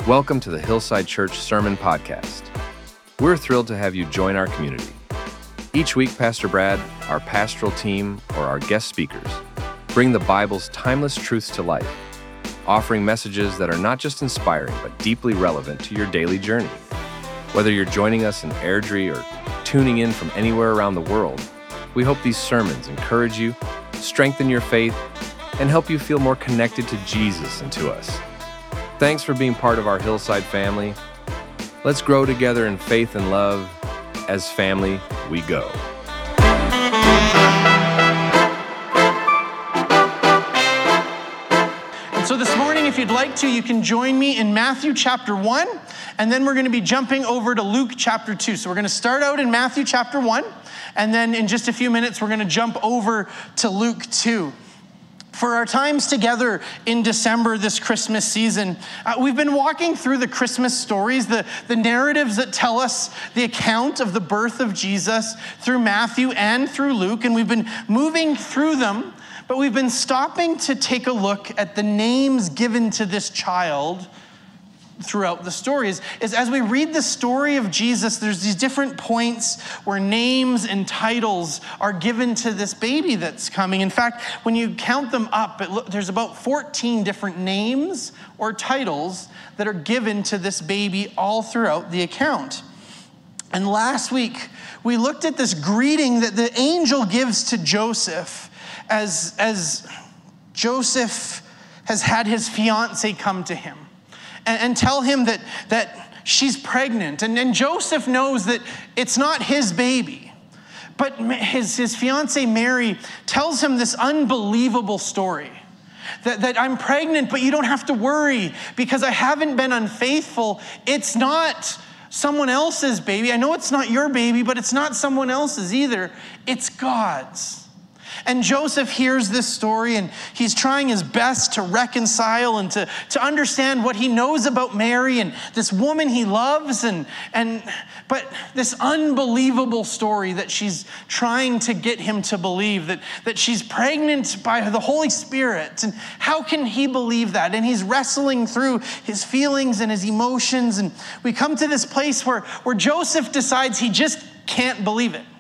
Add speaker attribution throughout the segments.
Speaker 1: Welcome to the Hillside Church Sermon Podcast. We're thrilled to have you join our community. Each week, Pastor Brad, our pastoral team, or our guest speakers bring the Bible's timeless truths to life, offering messages that are not just inspiring, but deeply relevant to your daily journey. Whether you're joining us in Airdrie or tuning in from anywhere around the world, we hope these sermons encourage you, strengthen your faith, and help you feel more connected to Jesus and to us. Thanks for being part of our Hillside family. Let's grow together in faith and love. As family, we go.
Speaker 2: And so this morning, if you'd like to, you can join me in Matthew chapter 1, and then we're going to be jumping over to Luke chapter 2. So we're going to start out in Matthew chapter 1, and then in just a few minutes, we're going to jump over to Luke 2. For our times together in December this Christmas season, we've been walking through the Christmas stories, the narratives that tell us the account of the birth of Jesus through Matthew and through Luke, and we've been moving through them, but we've been stopping to take a look at the names given to this child throughout the stories. As we read the story of Jesus, there's these different points where names and titles are given to this baby that's coming. In fact, when you count them up, there's about 14 different names or titles that are given to this baby all throughout the account. And last week, we looked at this greeting that the angel gives to Joseph as Joseph has had his fiancée come to him and tell him that she's pregnant. And Joseph knows that it's not his baby. But his fiancée Mary tells him this unbelievable story. That I'm pregnant, but you don't have to worry because I haven't been unfaithful. It's not someone else's baby. I know it's not your baby, but it's not someone else's either. It's God's. And Joseph hears this story, and he's trying his best to reconcile and to understand what he knows about Mary and this woman he loves, but this unbelievable story that she's trying to get him to believe, that she's pregnant by the Holy Spirit. And how can he believe that? And he's wrestling through his feelings and his emotions, and we come to this place where Joseph decides he just can't believe it.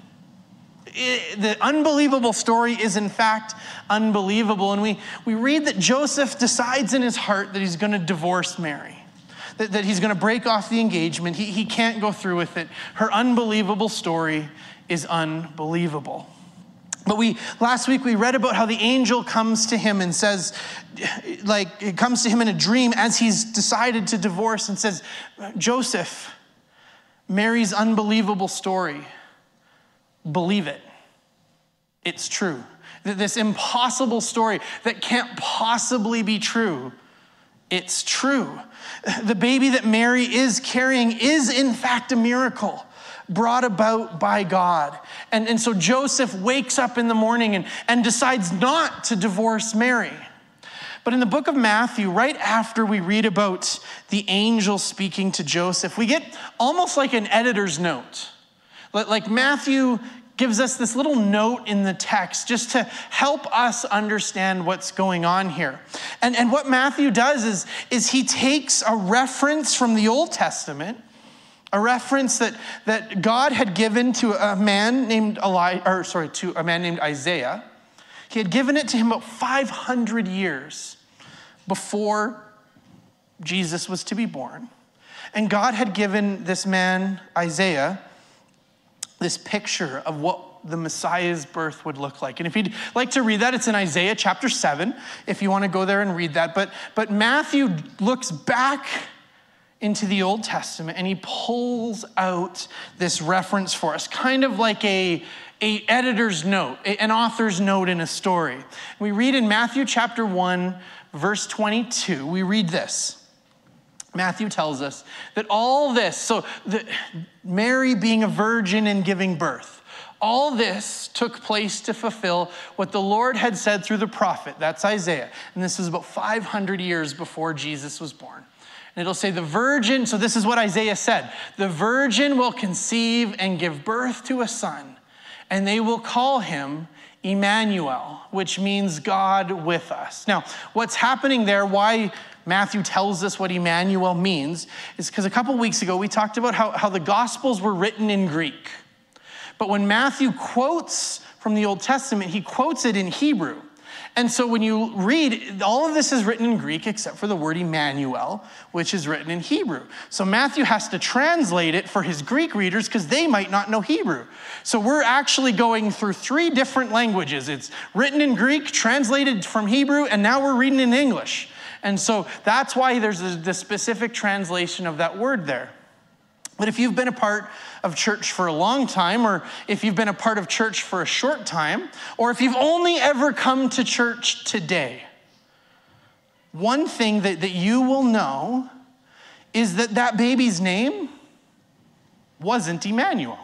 Speaker 2: The unbelievable story is in fact unbelievable. And we read that Joseph decides in his heart that he's going to divorce Mary, that he's going to break off the engagement. He can't go through with it. Her unbelievable story is unbelievable. But last week we read about how the angel comes to him and says, it comes to him in a dream as he's decided to divorce and says, Joseph, Mary's unbelievable story, believe it. It's true. This impossible story that can't possibly be true, it's true. The baby that Mary is carrying is in fact a miracle brought about by God. And so Joseph wakes up in the morning and decides not to divorce Mary. But in the book of Matthew, right after we read about the angel speaking to Joseph, we get almost like an editor's note. Like Matthew gives us this little note in the text just to help us understand what's going on here. And what Matthew does is he takes a reference from the Old Testament, a reference that God had given to a man named Isaiah. He had given it to him about 500 years before Jesus was to be born. And God had given this man, Isaiah, this picture of what the Messiah's birth would look like. And if you'd like to read that, it's in Isaiah chapter 7, if you want to go there and read that. But Matthew looks back into the Old Testament and he pulls out this reference for us, kind of like a editor's note, an author's note in a story. We read in Matthew chapter 1, verse 22, we read this. Matthew tells us that all this, so Mary being a virgin and giving birth, all this took place to fulfill what the Lord had said through the prophet. That's Isaiah. And this is about 500 years before Jesus was born. And it'll say the virgin, so this is what Isaiah said, the virgin will conceive and give birth to a son, and they will call him Emmanuel, which means God with us. Now, what's happening there, why Matthew tells us what Emmanuel means is because a couple weeks ago we talked about how the Gospels were written in Greek. But when Matthew quotes from the Old Testament, he quotes it in Hebrew. And so when you read, all of this is written in Greek except for the word Emmanuel, which is written in Hebrew. So Matthew has to translate it for his Greek readers because they might not know Hebrew. So we're actually going through 3 different languages. It's written in Greek, translated from Hebrew, and now we're reading in English. And so that's why there's the specific translation of that word there. But if you've been a part of church for a long time, or if you've been a part of church for a short time, or if you've only ever come to church today, one thing that you will know is that baby's name wasn't Emmanuel.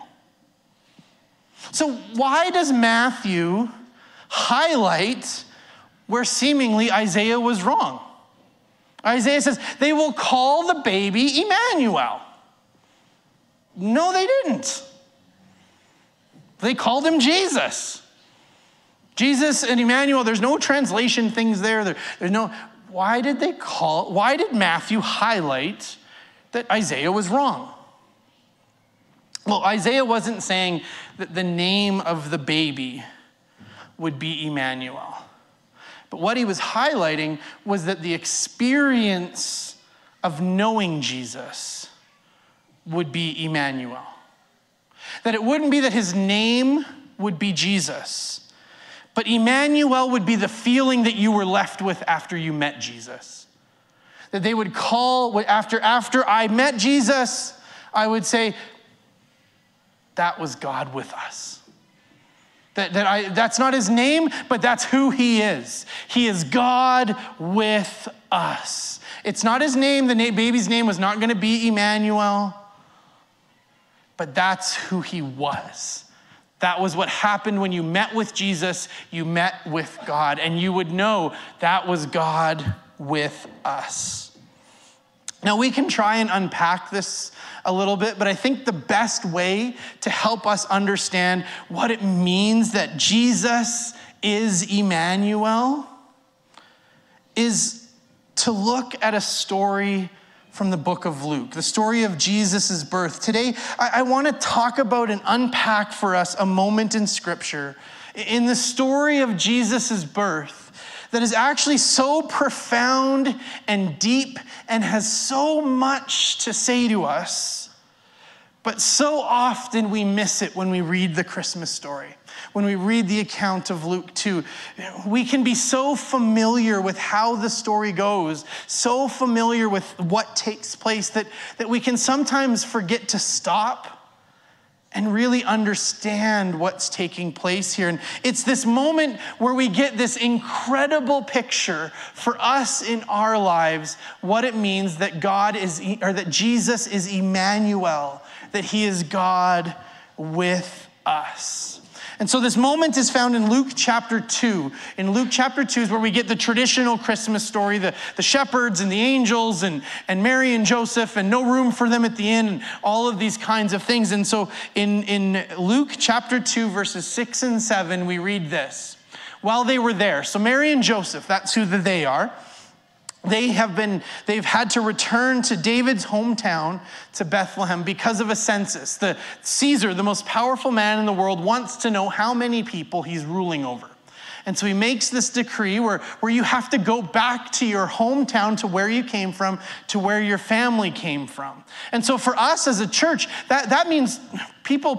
Speaker 2: So why does Matthew highlight where seemingly Isaiah was wrong? Isaiah says, they will call the baby Emmanuel. No, they didn't. They called him Jesus. Jesus and Emmanuel, there's no translation things there. There's no, why did Matthew highlight that Isaiah was wrong? Well, Isaiah wasn't saying that the name of the baby would be Emmanuel. But what he was highlighting was that the experience of knowing Jesus would be Emmanuel. That it wouldn't be that his name would be Jesus, but Emmanuel would be the feeling that you were left with after you met Jesus. That they would call, after I met Jesus, I would say, that was God with us. That's not his name, but that's who he is. He is God with us. It's not his name. The baby's name was not going to be Emmanuel. But that's who he was. That was what happened when you met with Jesus. You met with God, and you would know that was God with us. Now, we can try and unpack this a little bit, but I think the best way to help us understand what it means that Jesus is Emmanuel is to look at a story from the book of Luke, the story of Jesus' birth. Today, I want to talk about and unpack for us a moment in Scripture in the story of Jesus' birth that is actually so profound and deep and has so much to say to us, but so often we miss it when we read the Christmas story. When we read the account of Luke 2, we can be so familiar with how the story goes, so familiar with what takes place that we can sometimes forget to stop and really understand what's taking place here. And it's this moment where we get this incredible picture for us in our lives, what it means that that Jesus is Emmanuel, that he is God with us. And so this moment is found in Luke chapter 2. In Luke chapter 2 is where we get the traditional Christmas story, the shepherds and the angels and Mary and Joseph and no room for them at the inn and all of these kinds of things. And so in Luke chapter 2, verses 6 and 7, we read this. While they were there, so Mary and Joseph, that's who they are. They've had to return to David's hometown to Bethlehem because of a census. The Caesar, the most powerful man in the world, wants to know how many people he's ruling over. And so he makes this decree where you have to go back to your hometown, to where you came from, to where your family came from. And so for us as a church, that means people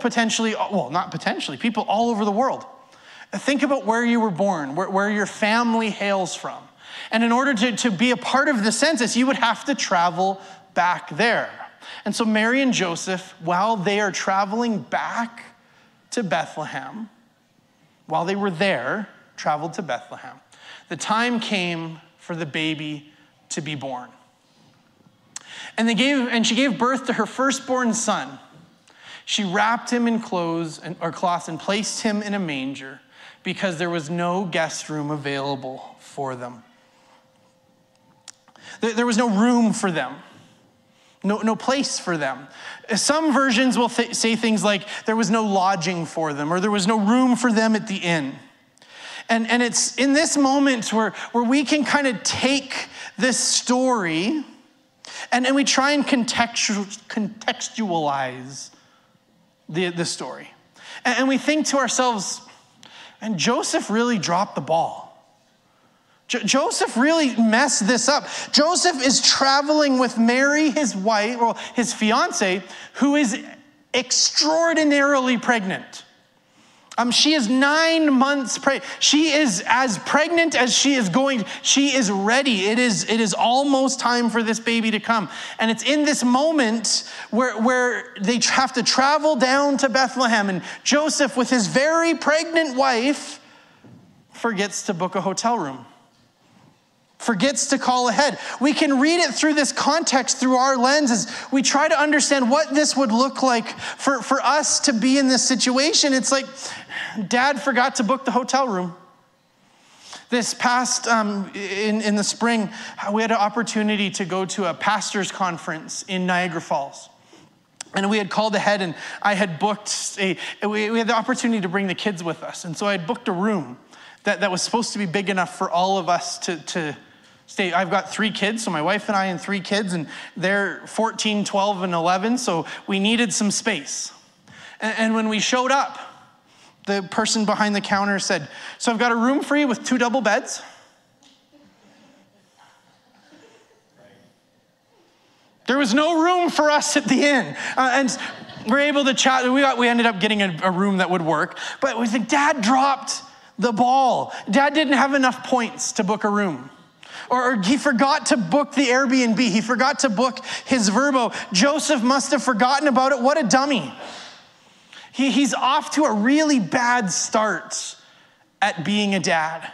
Speaker 2: people all over the world. Think about where you were born, where your family hails from. And in order to be a part of the census, you would have to travel back there. And so Mary and Joseph, while they are traveling back to Bethlehem, while they were there, traveled to Bethlehem, the time came for the baby to be born. And she gave birth to her firstborn son. She wrapped him in cloths and placed him in a manger because there was no guest room available for them. There was no room for them, no place for them. Some versions will say things like there was no lodging for them, or there was no room for them at the inn. And it's in this moment where we can kind of take this story and we try and contextualize the story. And we think to ourselves, and Joseph really dropped the ball. Joseph really messed this up. Joseph is traveling with Mary, his wife, or his fiance, who is extraordinarily pregnant. She is 9 months pregnant. She is as pregnant as she is going. She is ready. It is almost time for this baby to come. And it's in this moment where they have to travel down to Bethlehem. And Joseph, with his very pregnant wife, forgets to book a hotel room. Forgets to call ahead. We can read it through this context, through our lenses. We try to understand what this would look like for us to be in this situation. It's like, Dad forgot to book the hotel room. This past, in the spring, we had an opportunity to go to a pastor's conference in Niagara Falls. And we had called ahead, and I had booked we had the opportunity to bring the kids with us. And so I had booked a room that was supposed to be big enough for all of us to stay. I've got 3 kids, so my wife and I and 3 kids, and they're 14, 12, and 11, so we needed some space. And when we showed up, the person behind the counter said, "So I've got a room for you with 2 double beds." There was no room for us at the inn. And we're able to chat. We ended up getting a room that would work. But we think, Dad dropped the ball. Dad didn't have enough points to book a room. Or he forgot to book the Airbnb. He forgot to book his Vrbo. Joseph must have forgotten about it. What a dummy. He's off to a really bad start at being a dad.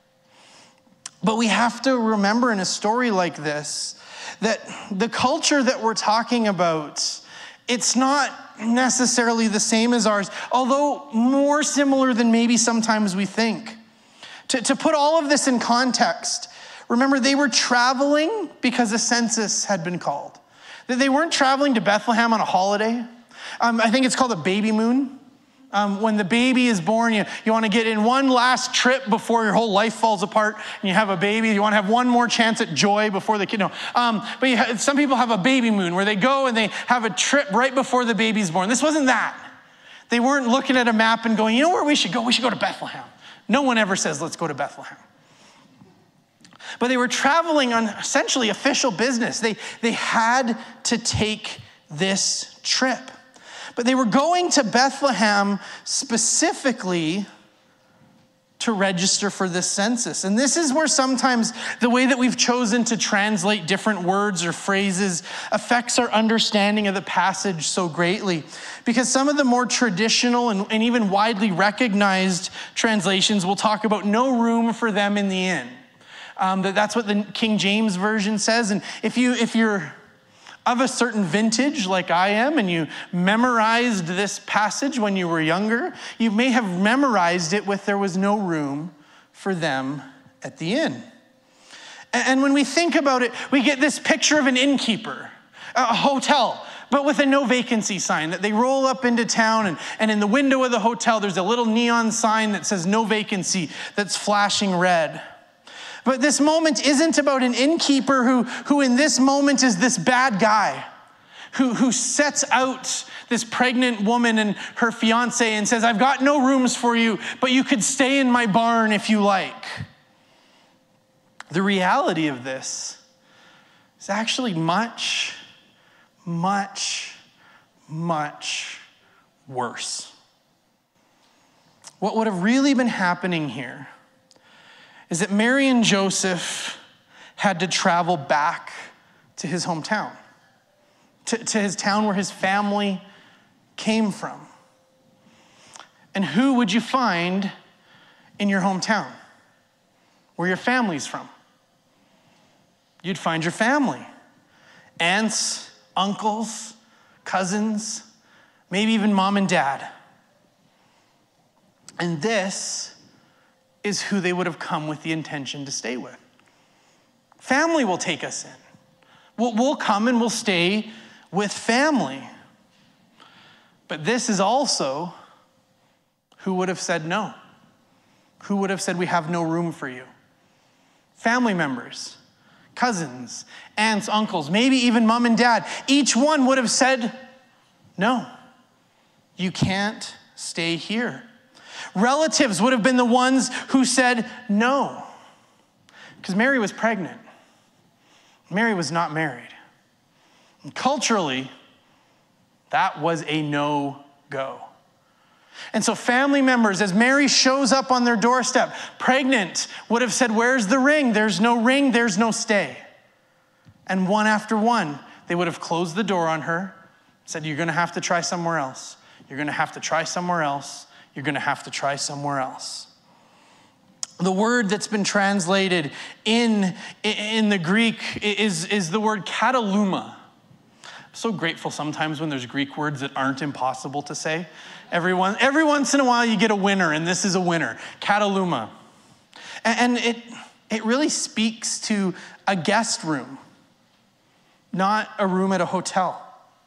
Speaker 2: But we have to remember in a story like this that the culture that we're talking about, it's not necessarily the same as ours, although more similar than maybe sometimes we think. To put all of this in context, remember, they were traveling because a census had been called. They weren't traveling to Bethlehem on a holiday. I think it's called a baby moon. When the baby is born, you want to get in one last trip before your whole life falls apart and you have a baby. You want to have one more chance at joy before the kid. No. But some people have a baby moon where they go and they have a trip right before the baby's born. This wasn't that. They weren't looking at a map and going, you know where we should go? We should go to Bethlehem. No one ever says, let's go to Bethlehem. But they were traveling on essentially official business. They had to take this trip. But they were going to Bethlehem specifically to register for this census. And this is where sometimes the way that we've chosen to translate different words or phrases affects our understanding of the passage so greatly. Because some of the more traditional and even widely recognized translations will talk about no room for them in the inn. That's what the King James Version says. And if you're of a certain vintage like I am, and you memorized this passage when you were younger, you may have memorized it with there was no room for them at the inn. And when we think about it, we get this picture of an innkeeper, a hotel, but with a no vacancy sign that they roll up into town, and in the window of the hotel, there's a little neon sign that says no vacancy that's flashing red. But this moment isn't about an innkeeper who in this moment is this bad guy who sets out this pregnant woman and her fiance and says, I've got no rooms for you, but you could stay in my barn if you like. The reality of this is actually much, much, much worse. What would have really been happening here is that Mary and Joseph had to travel back to his hometown, to his town where his family came from. And who would you find in your hometown, where your family's from? You'd find your family. Aunts, uncles, cousins, maybe even mom and dad. And this is who they would have come with the intention to stay with. Family will take us in. We'll come and we'll stay with family. But this is also who would have said no. Who would have said, we have no room for you. Family members, cousins, aunts, uncles, maybe even mom and dad, each one would have said, no, you can't stay here. Relatives would have been the ones who said no, because Mary was pregnant. Mary was not married. And culturally, that was a no-go. And so family members, as Mary shows up on their doorstep, pregnant, would have said, where's the ring? There's no ring, there's no stay. And one after one, they would have closed the door on her, said, you're going to have to try somewhere else. You're going to have to try somewhere else. You're going to have to try somewhere else. The word that's been translated in the Greek is the word kataluma. I'm so grateful sometimes when there's Greek words that aren't impossible to say. Every once in a while you get a winner, and this is a winner, kataluma. And it really speaks to a guest room, not a room at a hotel.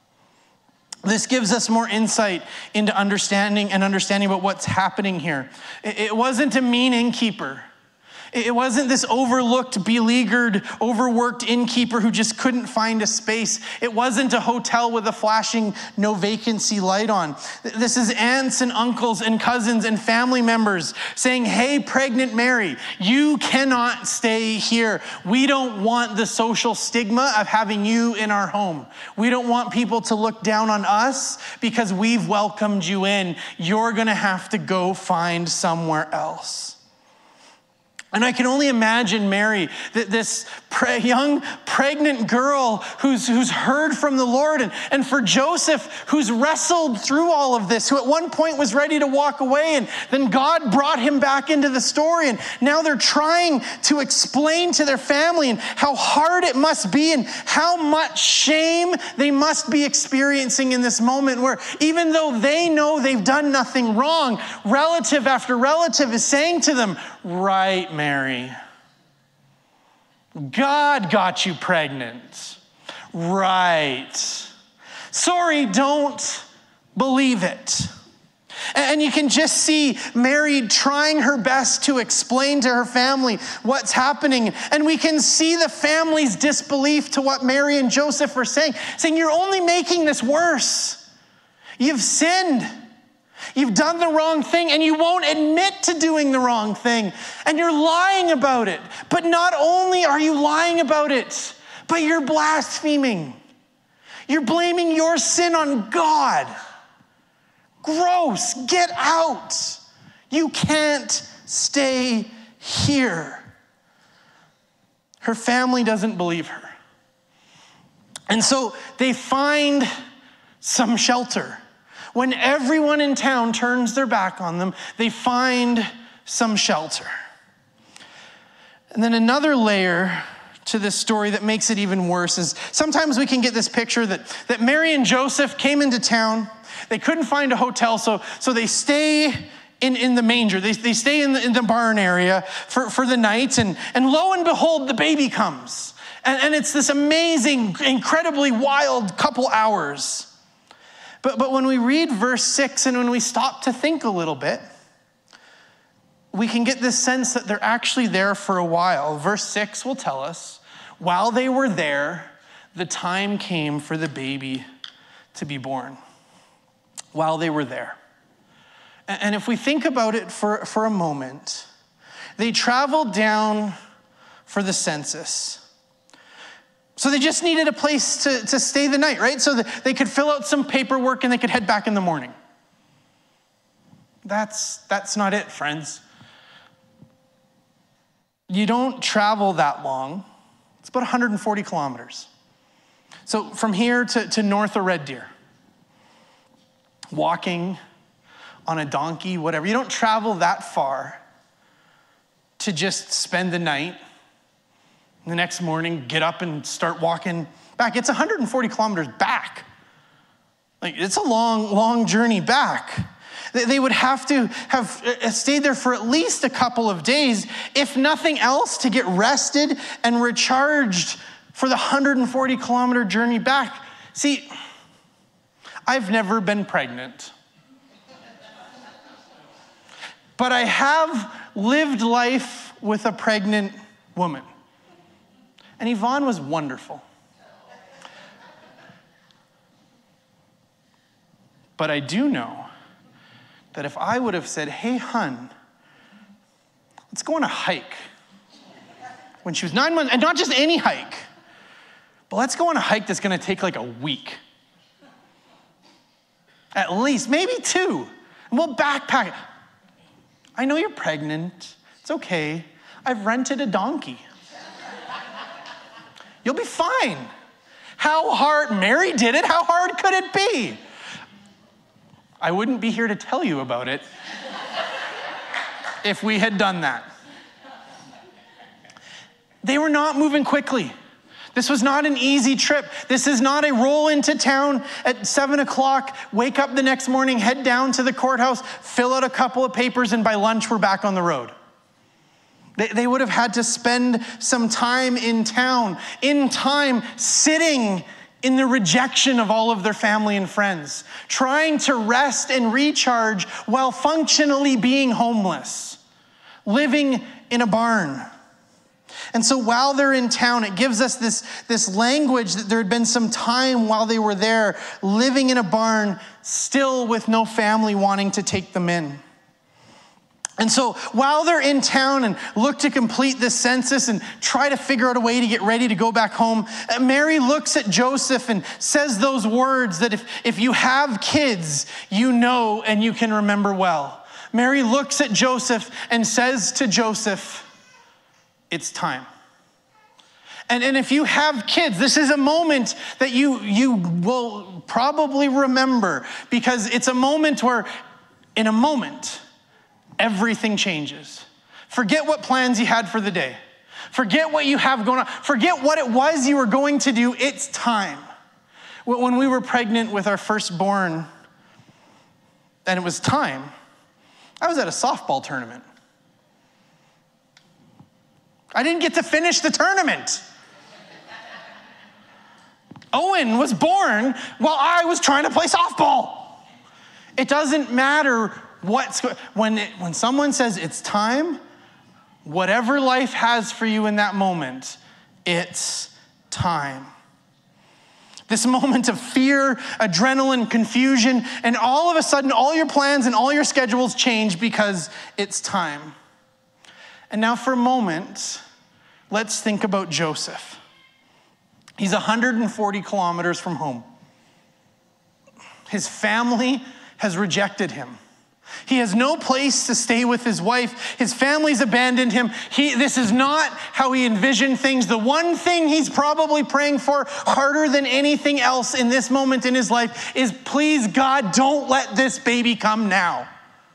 Speaker 2: This gives us more insight into understanding about what's happening here. It wasn't a mean innkeeper. It wasn't this overlooked, beleaguered, overworked innkeeper who just couldn't find a space. It wasn't a hotel with a flashing no vacancy light on. This is aunts and uncles and cousins and family members saying, hey, pregnant Mary, you cannot stay here. We don't want the social stigma of having you in our home. We don't want people to look down on us because we've welcomed you in. You're going to have to go find somewhere else. And I can only imagine Mary, this young pregnant girl who's heard from the Lord, and for Joseph, who's wrestled through all of this, who at one point was ready to walk away, and then God brought him back into the story, and now they're trying to explain to their family and how hard it must be and how much shame they must be experiencing in this moment where even though they know they've done nothing wrong, relative after relative is saying to them, right, Mary, God got you pregnant. Right. Sorry, don't believe it. And you can just see Mary trying her best to explain to her family what's happening. And we can see the family's disbelief to what Mary and Joseph are saying, you're only making this worse. You've sinned. You've done the wrong thing, and you won't admit to doing the wrong thing. And you're lying about it. But not only are you lying about it, but you're blaspheming. You're blaming your sin on God. Gross. Get out. You can't stay here. Her family doesn't believe her. And so they find some shelter. When everyone in town turns their back on them, they find some shelter. And then another layer to this story that makes it even worse is sometimes we can get this picture that Mary and Joseph came into town. They couldn't find a hotel, so they stay in the manger. They stay in the barn area for the night, and lo and behold, the baby comes. And it's this amazing, incredibly wild couple hours. But when we read verse 6 and when we stop to think a little bit, we can get this sense that they're actually there for a while. Verse 6 will tell us, while they were there, the time came for the baby to be born. While they were there. And if we think about it for a moment, they traveled down for the census. So they just needed a place to stay the night, right? So that they could fill out some paperwork and they could head back in the morning. That's not it, friends. You don't travel that long. It's about 140 kilometers. So from here to north of Red Deer, walking on a donkey, whatever. You don't travel that far to just spend the night. The next morning, get up and start walking back. It's 140 kilometers back. It's a long, long journey back. They would have to have stayed there for at least a couple of days, if nothing else, to get rested and recharged for the 140 kilometer journey back. See, I've never been pregnant. But I have lived life with a pregnant woman. And Yvonne was wonderful. But I do know that if I would have said, hey, hun, let's go on a hike. When she was 9 months, and not just any hike, but let's go on a hike that's gonna take like a week. At least, maybe 2. And we'll backpack. I know you're pregnant. It's okay. I've rented a donkey. You'll be fine. How hard, Mary did it, how hard could it be? I wouldn't be here to tell you about it if we had done that. They were not moving quickly. This was not an easy trip. This is not a roll into town at 7 o'clock, wake up the next morning, head down to the courthouse, fill out a couple of papers, and by lunch we're back on the road. They would have had to spend some time in town, sitting in the rejection of all of their family and friends, trying to rest and recharge while functionally being homeless, living in a barn. And so while they're in town, it gives us this language that there had been some time while they were there, living in a barn, still with no family wanting to take them in. And so while they're in town and look to complete this census and try to figure out a way to get ready to go back home, Mary looks at Joseph and says those words that if you have kids, you know and you can remember well. Mary looks at Joseph and says to Joseph, it's time. And if you have kids, this is a moment that you will probably remember, because it's a moment where, in a moment, everything changes. Forget what plans you had for the day. Forget what you have going on. Forget what it was you were going to do. It's time. When we were pregnant with our firstborn, and it was time, I was at a softball tournament. I didn't get to finish the tournament. Owen was born while I was trying to play softball. It doesn't matter when someone says it's time, whatever life has for you in that moment, it's time. This moment of fear, adrenaline, confusion, and all of a sudden all your plans and all your schedules change because it's time. And now for a moment, let's think about Joseph. He's 140 kilometers from home. His family has rejected him. He has no place to stay with his wife. His family's abandoned him. This is not how he envisioned things. The one thing he's probably praying for harder than anything else in this moment in his life is, please, God, don't let this baby come now.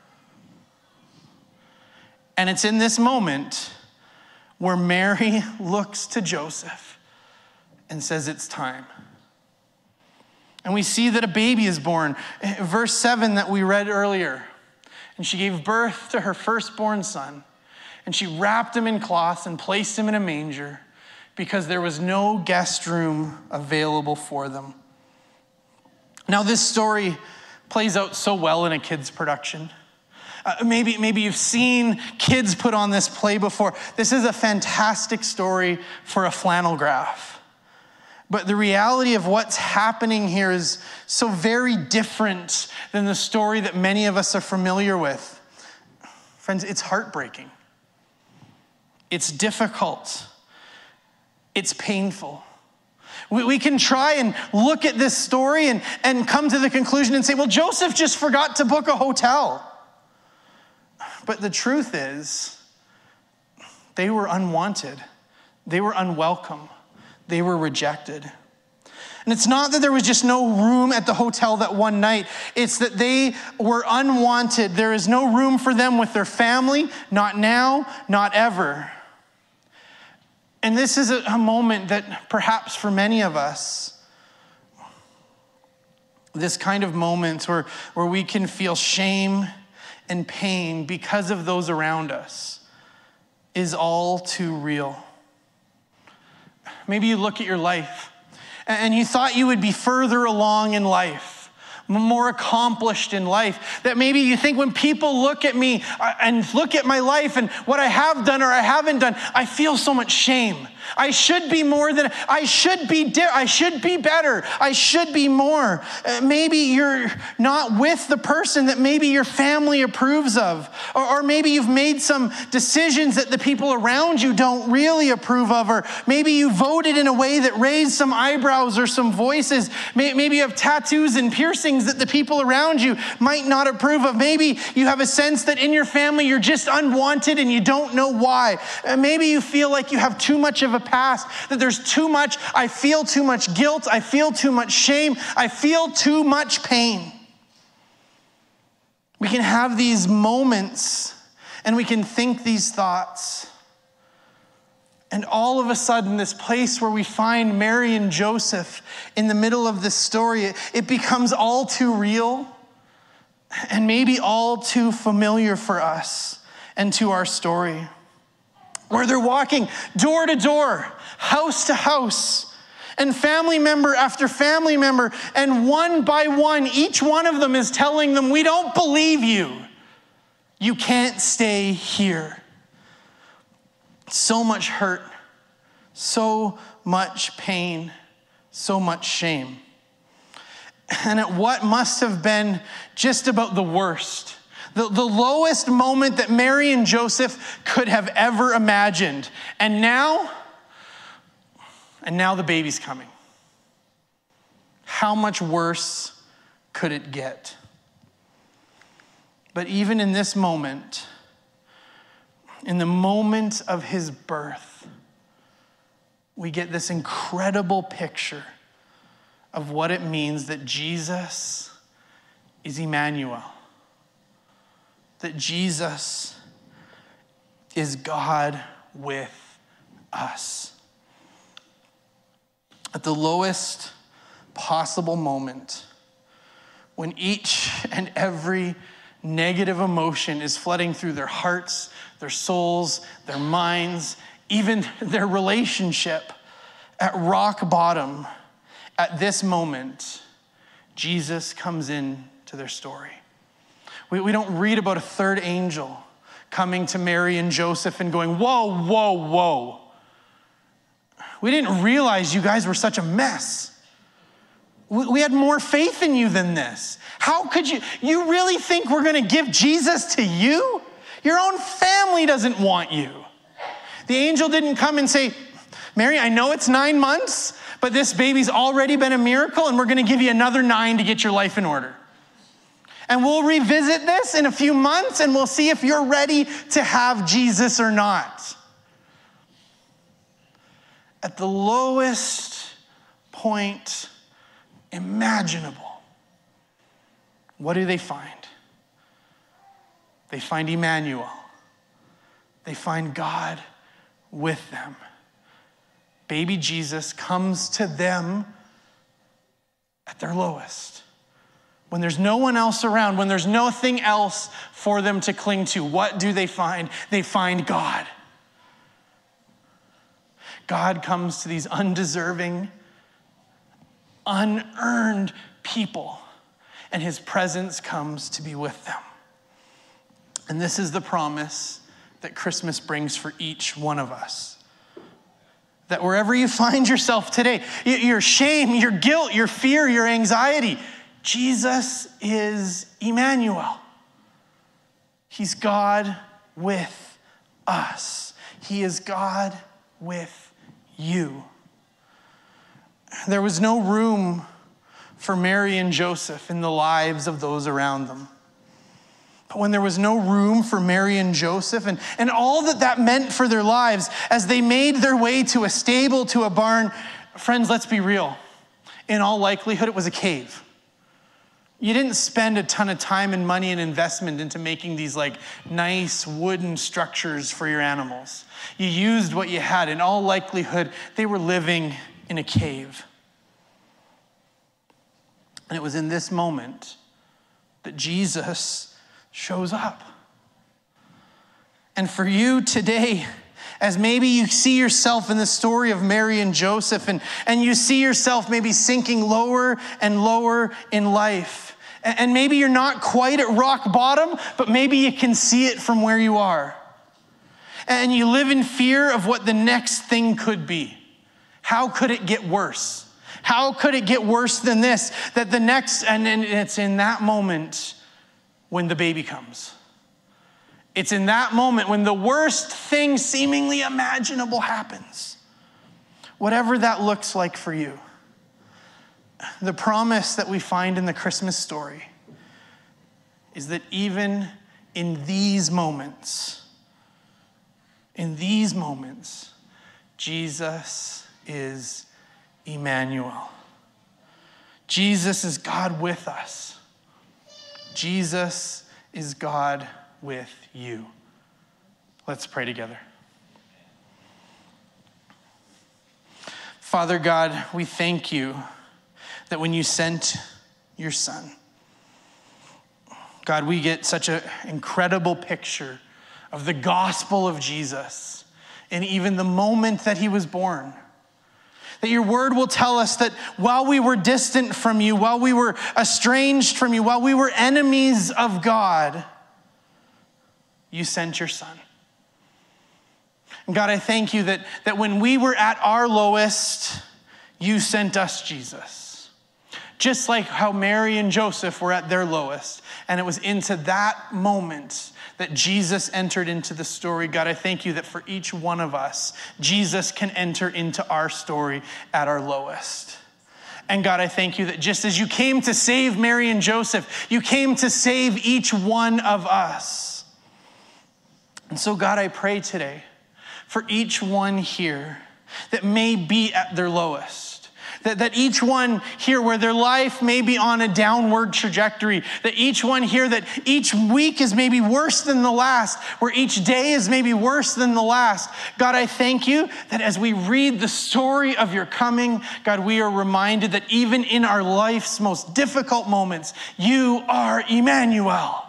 Speaker 2: And it's in this moment where Mary looks to Joseph and says, it's time. And we see that a baby is born. Verse 7 that we read earlier. And she gave birth to her firstborn son. And she wrapped him in cloths and placed him in a manger because there was no guest room available for them. Now this story plays out so well in a kid's production. Maybe you've seen kids put on this play before. This is a fantastic story for a flannel graph. But the reality of what's happening here is so very different than the story that many of us are familiar with. Friends, it's heartbreaking. It's difficult. It's painful. We can try and look at this story and come to the conclusion and say, well, Joseph just forgot to book a hotel. But the truth is, they were unwanted. They were unwelcome. They were rejected. And it's not that there was just no room at the hotel that one night. It's that they were unwanted. There is no room for them with their family, not now, not ever. And this is a moment that perhaps for many of us, this kind of moment where we can feel shame and pain because of those around us is all too real. Maybe you look at your life and you thought you would be further along in life, more accomplished in life. That maybe you think when people look at me and look at my life and what I have done or I haven't done, I feel so much shame. I should be more than, I should be better. I should be more. Maybe you're not with the person that maybe your family approves of. Or maybe you've made some decisions that the people around you don't really approve of. Or maybe you voted in a way that raised some eyebrows or some voices. Maybe you have tattoos and piercings that the people around you might not approve of. Maybe you have a sense that in your family you're just unwanted and you don't know why. Maybe you feel like you have too much of a past, that there's too much, I feel too much guilt, I feel too much shame, I feel too much pain. We can have these moments and we can think these thoughts. And all of a sudden, this place where we find Mary and Joseph in the middle of this story, it becomes all too real and maybe all too familiar for us and to our story. Where they're walking door to door, house to house, and family member after family member, and one by one, each one of them is telling them, we don't believe you. You can't stay here. So much hurt, so much pain, so much shame. And at what must have been just about the worst, the lowest moment that Mary and Joseph could have ever imagined. And now the baby's coming. How much worse could it get? But even in this moment, in the moment of his birth, we get this incredible picture of what it means that Jesus is Emmanuel. That Jesus is God with us. At the lowest possible moment, when each and every negative emotion is flooding through their hearts, their souls, their minds, even their relationship, at rock bottom, at this moment, Jesus comes into their story. We don't read about a third angel coming to Mary and Joseph and going, whoa, whoa, whoa. We didn't realize you guys were such a mess. We had more faith in you than this. How could you really think we're going to give Jesus to you? Your own family doesn't want you. The angel didn't come and say, Mary, I know it's 9 months, but this baby's already been a miracle and we're going to give you another 9 to get your life in order. And we'll revisit this in a few months and we'll see if you're ready to have Jesus or not. At the lowest point imaginable, what do they find? They find Emmanuel. They find God with them. Baby Jesus comes to them at their lowest. When there's no one else around, when there's nothing else for them to cling to, what do they find? They find God. God comes to these undeserving, unearned people, and his presence comes to be with them. And this is the promise that Christmas brings for each one of us. That wherever you find yourself today, your shame, your guilt, your fear, your anxiety, Jesus is Emmanuel. He's God with us. He is God with you. There was no room for Mary and Joseph in the lives of those around them. But when there was no room for Mary and Joseph and all that meant for their lives as they made their way to a stable, to a barn, friends, let's be real. In all likelihood, it was a cave. You didn't spend a ton of time and money and investment into making these like nice wooden structures for your animals. You used what you had. In all likelihood, they were living in a cave. And it was in this moment that Jesus shows up. And for you today, as maybe you see yourself in the story of Mary and Joseph and you see yourself maybe sinking lower and lower in life, And maybe you're not quite at rock bottom, but maybe you can see it from where you are. And you live in fear of what the next thing could be. How could it get worse? How could it get worse than this? That the next, and it's in that moment when the baby comes. It's in that moment when the worst thing seemingly imaginable happens. Whatever that looks like for you. The promise that we find in the Christmas story is that even in these moments, Jesus is Emmanuel. Jesus is God with us. Jesus is God with you. Let's pray together. Father God, we thank you that when you sent your Son, God, we get such an incredible picture of the gospel of Jesus and even the moment that he was born. That your word will tell us that while we were distant from you, while we were estranged from you, while we were enemies of God, you sent your Son. And God, I thank you that when we were at our lowest, you sent us Jesus. Just like how Mary and Joseph were at their lowest. And it was into that moment that Jesus entered into the story. God, I thank you that for each one of us, Jesus can enter into our story at our lowest. And God, I thank you that just as you came to save Mary and Joseph, you came to save each one of us. And so God, I pray today for each one here that may be at their lowest. That each one here where their life may be on a downward trajectory, that each one here, that each week is maybe worse than the last, where each day is maybe worse than the last. God, I thank you that as we read the story of your coming, God, we are reminded that even in our life's most difficult moments, you are Emmanuel.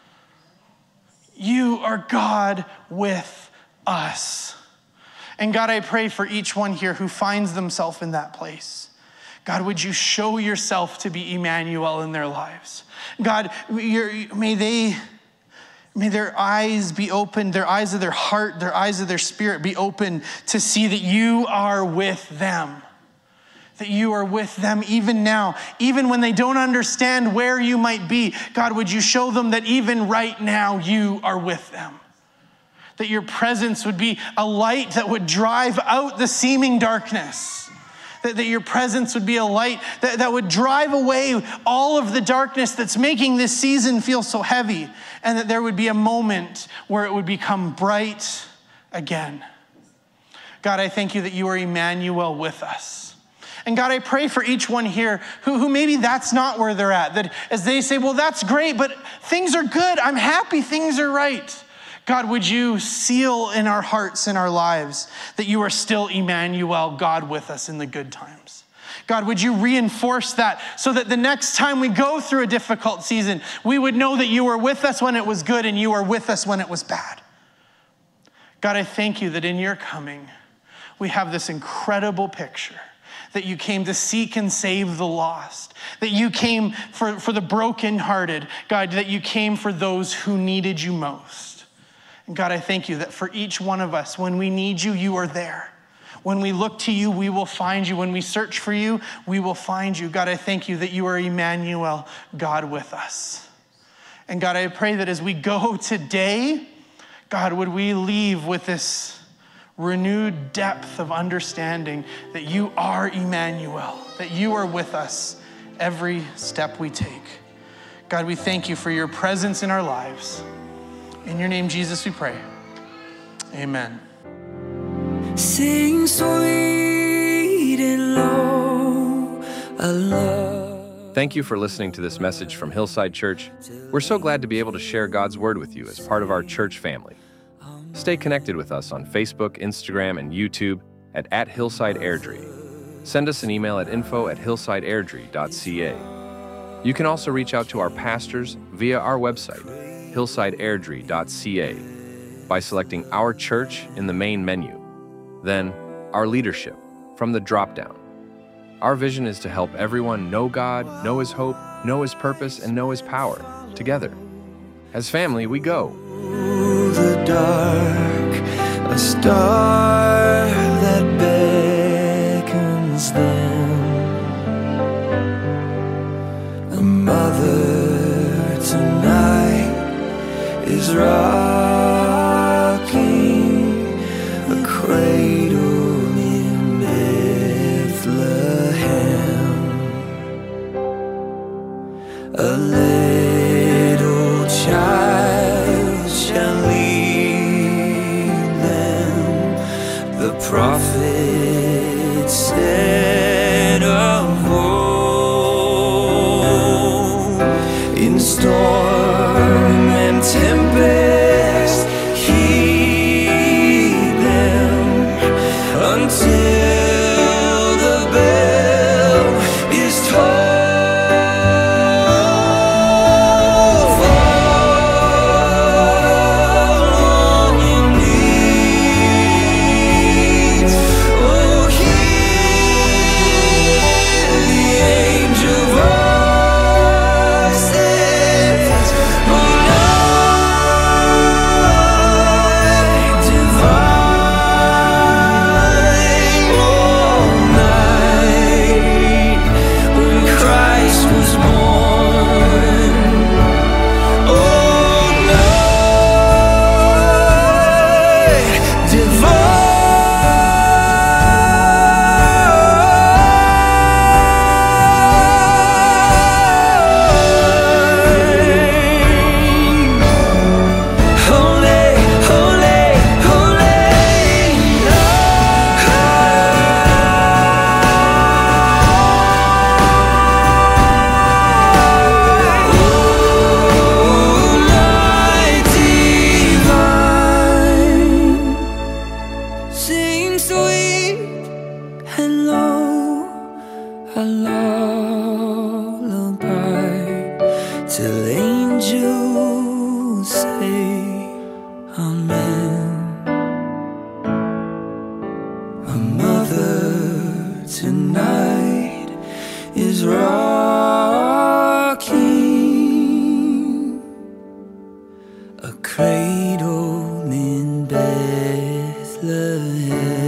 Speaker 2: You are God with us. And God, I pray for each one here who finds themselves in that place. God, would you show yourself to be Emmanuel in their lives? God, may their eyes be open, their eyes of their heart, their eyes of their spirit be open to see that you are with them. That you are with them even now, even when they don't understand where you might be. God, would you show them that even right now you are with them? That your presence would be a light that would drive out the seeming darkness. That your presence would be a light that would drive away all of the darkness that's making this season feel so heavy. And that there would be a moment where it would become bright again. God, I thank you that you are Emmanuel with us. And God, I pray for each one here who maybe that's not where they're at. That as they say, well, that's great, but things are good. I'm happy, things are right. God, would you seal in our hearts and our lives that you are still Emmanuel, God with us in the good times. God, would you reinforce that so that the next time we go through a difficult season, we would know that you were with us when it was good and you were with us when it was bad. God, I thank you that in your coming, we have this incredible picture that you came to seek and save the lost, that you came for the brokenhearted, God, that you came for those who needed you most. And God, I thank you that for each one of us, when we need you, you are there. When we look to you, we will find you. When we search for you, we will find you. God, I thank you that you are Emmanuel, God with us. And God, I pray that as we go today, God, would we leave with this renewed depth of understanding that you are Emmanuel, that you are with us every step we take. God, we thank you for your presence in our lives. In your name, Jesus, we pray. Amen.
Speaker 3: Sing sweet and low, a love.
Speaker 1: Thank you for listening to this message from Hillside Church. We're so glad to be able to share God's word with you as part of our church family. Stay connected with us on Facebook, Instagram, and YouTube at Hillside Airdrie. Send us an email at info@hillsideairdrie.ca. You can also reach out to our pastors via our website, hillsideairdrie.ca, by selecting Our Church in the main menu, then Our Leadership from the drop-down. Our vision is to help everyone know God, know His hope, know His purpose, and know His power together. As family, we go.
Speaker 3: Through the dark, a star that beckons them. A mother tonight is rocking a cradle in Bethlehem. A little child shall lead them, the prophet said of old. In storm and tempest, heed them until the bell is tolled. Sing sweet and low a lullaby till angels say amen. A mother tonight is rocking a cradle in Bethlehem.